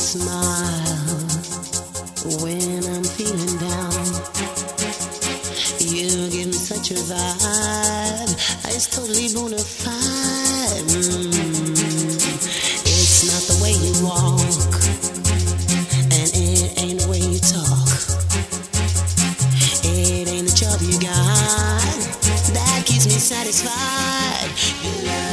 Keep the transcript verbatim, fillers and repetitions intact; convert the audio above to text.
smile when I'm feeling down. You give me such a vibe, it's totally bona fide. Mm. It's not the way you walk, and it ain't the way you talk. It ain't the job you got that keeps me satisfied. You love